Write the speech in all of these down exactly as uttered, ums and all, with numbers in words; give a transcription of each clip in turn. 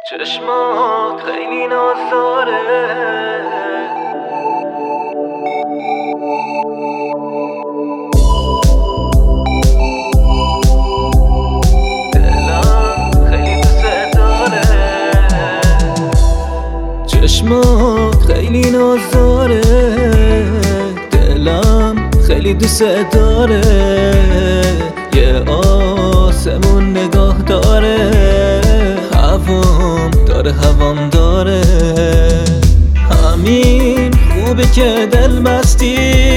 چشمات خیلی نازداره، دلم خیلی دوست داره. چشمات خیلی نازداره، دلم خیلی دوست داره. یه آسمون نگاه داره، هوام داره هوام داره. همین خوبه که دل بستی،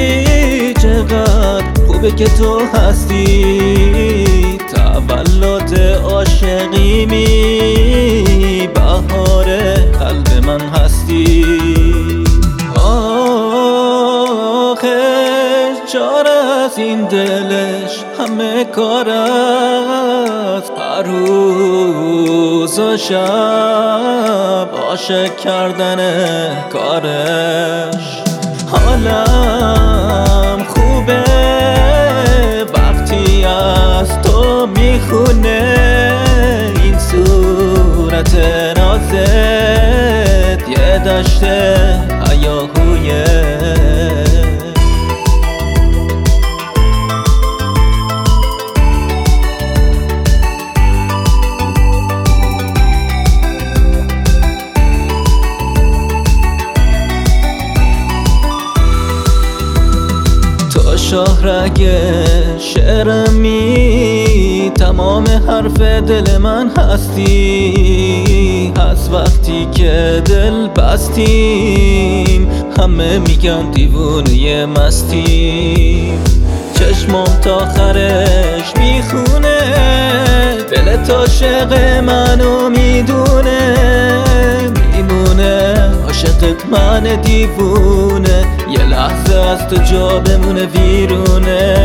چقدر خوبه که تو هستی. تولد عاشقیمی، بهار قلب من هستی. آخه چاره از این دلش همه کار است، هر روز و شب عاشق کردن کارش. حالم خوبه وقتی از تو میخونه این صورت نازت، یه دشته هیاهویه. شاهرگ شعرمی، تمام حرف دل من هستی. از وقتی که دل بستیم همه میگن دیوونه مستیم. چشمم تا آخرش میخونه، دل تا عاشق منو میدونه. میمونه عاشقت من دیوونه، یه لحظه از تو جا بمونه ویرونه.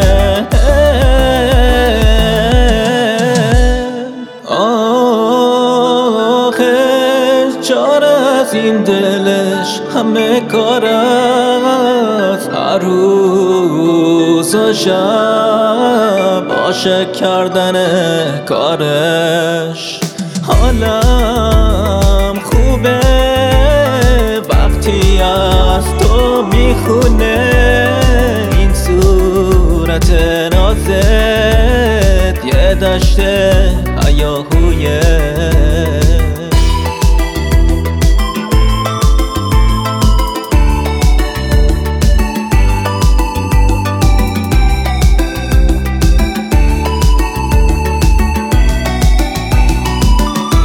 آخه چاره از این دلش همه کار است، هر روز و شب عاشق کردن کارش. حالم خوبه وقتی از تو میخونه این صورت نازت، یه دشته هیاهویه.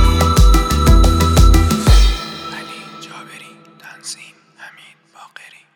تنظیم: امین باقری.